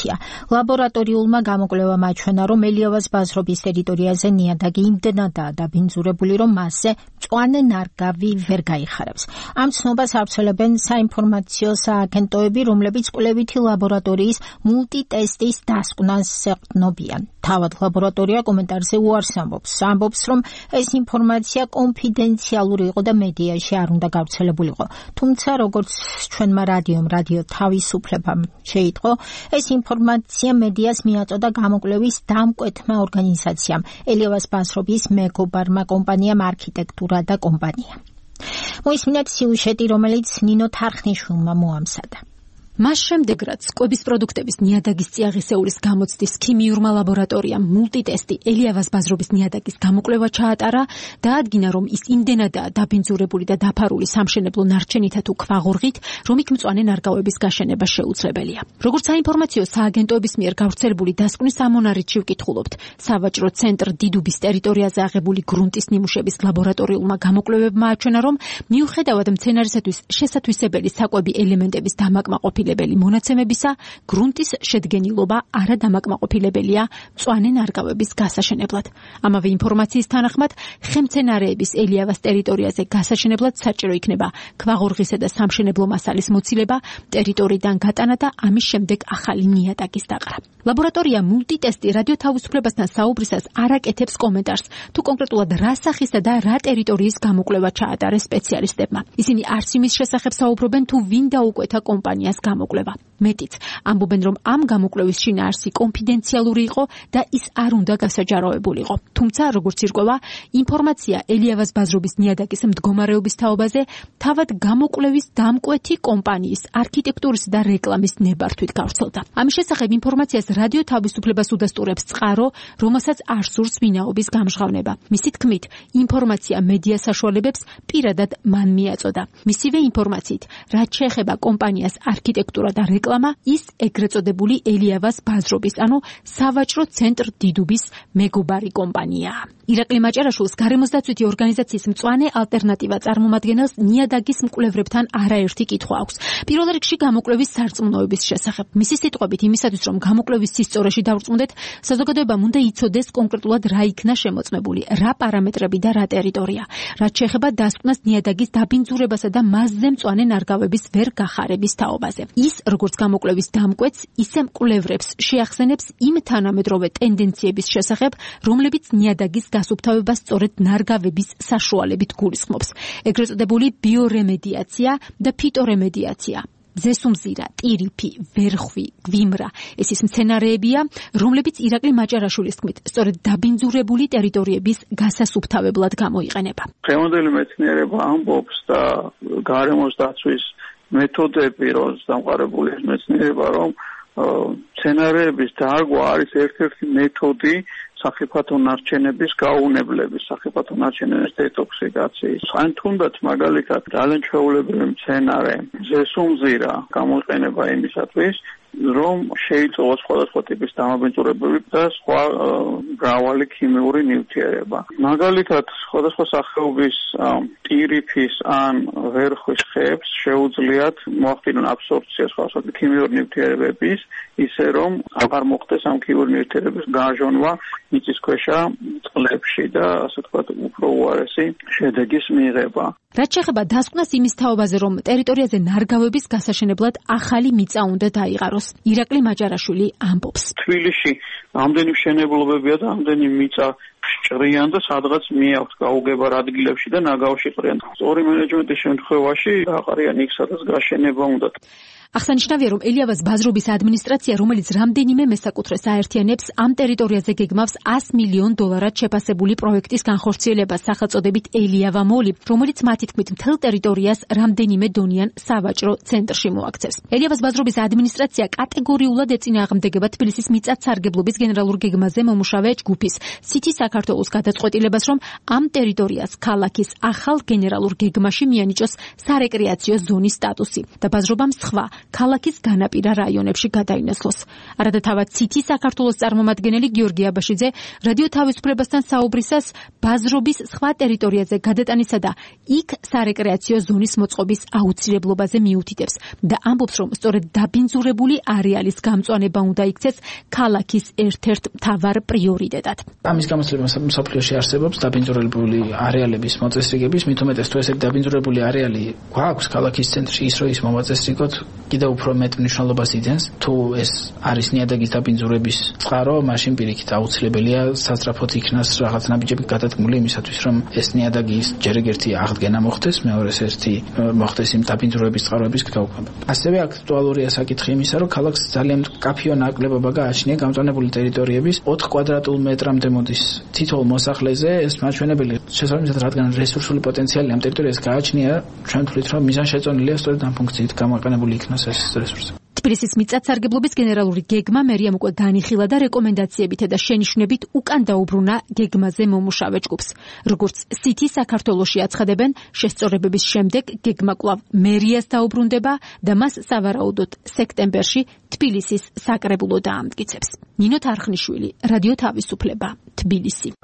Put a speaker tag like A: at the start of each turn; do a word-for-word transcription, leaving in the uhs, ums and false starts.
A: ინფორმაცია. ლაბორატორიულმა გამოკვლევამ აჩვენა, რომ ელიავას ბაზრობის ტერიტორიაზე ნიადაგი იმდენადაა დაბინძურებული, რომ მასზე მწვანე ნარგავი ვერ გაიხარებს. ამ ცნობას ავრცელებენ საინფორმაციო სააგენტოები, რომლებიც კვლევითი ლაბორატორიის მულტიტესტის დასკვნას ეყრდნობიან. თავად ლაბორატორია კომენტარზე უარს ამბობს. ამბობს, რომ ეს ინფორმაცია კონფიდენციალური იყო და მედიაში არ უნდა გავრცელებულიყო. თუმცა, როგორც ჩვენმა რადიომ რადიო თავისუფლებამ შეიტყო, ეს ინფორმაცია მედიას მიაწოდა გამოკვლევის დამკვეთმა ორგანიზაციამ, ელიავას ბაზრობის მეგობარმა კომპანიამ არქიტექტურა და კომპანია. მოისმინეთ სიუჟეტი, რომელიც ნინო თარხნიშვილმა მოამზადა.
B: მას შემდეგ, რაც კვების პროდუქტების ნიადაგის წიაღისეულის გამოცდის ქიმიურმა ლაბორატორიამ მულტიტესტი ელიავას ბაზრობის ნიადაგის გამოკვლევა ჩაატარა, დაადგინა, რომ ის იმდენადაა დაბინძურებული და დაფარული სამშენებლო ნარჩენითა თუ ქვაღორღით, რომ იქ მწვანე ნარგავების გაშენება შეუძლებელია. როგორც საინფორმაციო სააგენტოების მიერ გავრცელებული დასკვნის ამონარიდში ვკითხულობთ, სავაჭრო ცენტრ დიდუბის ტერიტორიაზე აღებული გრუნტის ნიმუშების ლაბორატორიულმა გამოკვლევებმა აჩვენა, რომ მიუხედავად მცენარისათვის შესათვისებელი საკვები ელემენტების დამაკმაყოფილების მონაცემებისა, გრუნტის შედგენილობა არადამაკმაყოფილებელია მწვანე ნარგავების გასაშენებლად. ამავე ინფორმაციის თანახმად, ხემცენარეების ელიავას ტერიტორიაზე გასაშენებლად საჭირო იქნება ქვაღორღისა და სამშენებლო მასალის მოცილება, ტერიტორიიდან გატანა და ამის შემდეგ ახალი ნიადაგის დაყრა. ლაბორატორია მულტიტესტი რადიო თავისუფლებასთან საუბრისას არ აკეთებს კომენტარს, თუ კონკრეტულად რა სახისა და რა ტერიტორიის გამოკვლევა ჩაატარეს სპეციალისტებმა. ისინი არც იმის შესახებ საუბრობენ, თუ ვინ დაუკვეთა კომპანიას გამოკვლევა. მეტიც, ამბობენ, რომ ამ გამოკვლევის შინაარსი კონფიდენციალური იყო და ის არ უნდა გასაჯაროებულიყო. თუმცა, როგორც ირკვევა, ინფორმაცია ელიავას ბაზრობის ნიადაგის მდგომარეობის თაობაზე თავად გამოკვლევის დამკვეთი კომპანიის არქიტექტურის და რეკლამის ნებართვით გავრცელდა. ამის შესახებ ინფორმაციას რადიო თავისუფლებას უდასტურებს წყარო, რომელსაც არ სურს ვინაობის გამჟღავნება. მისი თქმით, ინფორმაცია მედია საშუალებებს პირადად მან მიაწოდა. მისივე ინფორმაციით, რაც შეეხება კომპანიას არქიტექტურა და რეკლამა, ის ეგრეთ წოდებული ელიავას ბაზრობის, ანუ სავაჭრო ცენტრ დიდუბის მეგობარი კომპანიაა. ირაკლი მაჭარაშვილს გარემოსდაცვითი ორგანიზაციის მწვანე ალტერნატივა წარმომადგენელს ნიადაგის მკვლევრებთან არაერთი კითხვა აქვს. პირველ რიგში გამოკვლევის სარწმუნოების შესახებ. მისი სიტყვებით, იმისათვის რომ გამოკვლევის სისწორეში დავრწმუნდეთ, საზოგადოებამ უნდა იცოდეს კონკრეტულად რა იქნა შემოწმებული, რა პარამეტრები და რა ტერიტორია. რაც შეეხება დასკვნას ნიადაგის დაბინძურებასა და მასზე მწვანე ნარგავების ვერ გახარების თაობაზე. ის, როგორც გამოკვლევის დამკვეთს, ისე მკვლევრებს შეახსენებს იმ თანამედროვე ტენდენციების შესახებ, რომლებიც ნიადაგის გასუფთავებას სწორედ ნარგავების საშუალებით გულისხმობს. ეგრეთ წოდებული ბიორემედიაცია და ფიტორემედიაცია. ზესუმზირა, ტირიფი, ვერხვი, გვიმრა, ეს ის მცენარეებია, რომლებიც ირაკლი მაჭარაშვილის თქმით, სწორედ დაბინძურებული ტერიტორიების გასასუფთავებლად გამოიყენება.
C: დღევანდელი მეცნიერება ამბობს და გარემოს დაცვის მეთოდები, როც დამყარებული მეცნიერება, რომ მცენარეების დარგვა არის ერთ-ერთი მეთოდი სახიფათო ნარჩენების გაუნებლების, სახიფათო ნარჩენების დეტოქსიკაციის. ან თუნდაც მაგალითად ძალიან ჩვეულებრივი მცენარე ზესუმზირა გამოიყენება იმისათვის, რომ შეიწოვოს სხვადასხვა ტიპის დამაბინძურებები და სხვა მრავალი ქიმიური ნივთიერება. მაგალითად, სხვადასხვა სახეობის ტირიფის ან ვერხვის ხეებს შეუძლიათ მოახდინონ აბსორბცია სხვადასხვა ქიმიური ნივთიერებების, ისე რომ აღარ მოხდეს ამ ქიმიური ნივთიერების გაჟონვა მიწისქვეშა წყლებში და ასე ვთქვათ, უფრო უარესი შედეგის მიღება.
B: რაც შეეხება დასკვნას იმის თაობაზე, რომ ტერიტორიაზე ნარგავების გასაშენებლად ახალი მიწა უნდა დაიყაროს. ირაკლი მაჭარაშვილი ამბობს.
C: თბილისში ამდენი მშენებლობებია და ამდენი მიწა ჭრიან და სადღაც მიაქვთ გაუგებარ ადგილებში და ნაგავში ყრიან. სწორი მენეჯმენტის შემთხვევაში აყარიან იქ, სადაც გაშენება უნდა.
B: აღსანიშნავია, რომ ელიავას ბაზრობის ადმინისტრაცია, რომელიც რამდენიმე მესაკუთრეს აერთიანებს, ამ ტერიტორიაზე გეგმავს ას მილიონ დოლარად შეფასებული პროექტის განხორციელებას სახელწოდებით ელიავა მოლი, რომელიც მათი თქმით მთელ ტერიტორიას რამდენიმე დონიან სავაჭრო ცენტრში მოაქცევს. ელიავას ბაზრობის ადმინისტრაცია კატეგორიულად ეწინააღმდეგება თბილისის მიწათსარგებლობის გენერალურ გეგმაზე მომუშავე ჯგუფის სითი საქართველოს გადაწყვეტილებას, რომ ამ ტერიტორიას ქალაქის ახალ გენერალურ გეგმაში მიანიჭოს სარეკრეაციო ზონის სტატუსი და ბაზრობამ სხვა ქალაქის განაპირა რაიონებში გადაინაცვლოს. არადა თავად ციტი საქართველოს წარმომადგენელი გიორგი აბაშიძე რადიო თავისუფლებასთან საუბრისას ბაზრობის სხვა ტერიტორიაზე გადატანისა და იქ სარეკრეაციო ზონის მოწყობის აუცილებლობაზე მიუთითებს და ამბობს, რომ სწორედ დაბინძურებული არეალის გამწვანება უნდა იქცეს ქალაქის ერთ-ერთ მთავარ პრიორიტეტად.
D: ამის გამოსლება მსოფლიოში არსებობს დაბინძურებული არეალების მოწესრიგების, მით უმეტეს თუ ესე დაბინძურებული არეალი გვაქვს ქალაქის ცენტრში, ის რომ ის მომაწესრიგოთ კიდევ უფრო მეტ მნიშვნელობას იძენს. თუ ეს არის ნიადაგის დაბინძურების წყარო, მაშინ პირიქით აუცილებელია სასწრაფოდ იქნას რაღაც ნაბიჯები გადადგმული იმისათვის, რომ ეს ნიადაგის ჯერ ერთი აღდგენა მოხდეს, მეორეს ერთი მოხდეს იმ დაბინძურების წყაროების გაუქმება. ასევე აქტუალურია საკითხი იმისა, რომ ქალაქს ძალიან მკაფიო ნაკლებობა გააჩნია გამწვანებული ტერიტორიების ოთხ კვადრატულ მეტრამდე მოდის თითოეულ მოსახლეზე. ეს მაჩვენებელი შესაბამისად, რადგან რესურსული პოტენციალი ამ ტერიტორიას გააჩნია, ჩვენ ვთვლით, რომ მიზანშეწონილია სწორედ ამ ფუნქციით გამოყენებული იქნას ეს რესურსი.
B: თბილისის მიწათსარგებლობის გენერალური გეგმა მერიამ უკვე განიხილა და რეკომენდაციებით და შენიშვნებით უკან დაუბრუნა გეგმაზე მომუშავე ჯგუფს. როგორც სითი საქართველოში აცხადებენ, შესწორებების შემდეგ გეგმა კვლავ მერიას დაუბრუნდება და მას სავარაუდოდ სექტემბერში თბილისის საკრებულო დაამტკიცებს. ნინო თარხნიშვილი, რადიო თავისუფლება, თბილისი.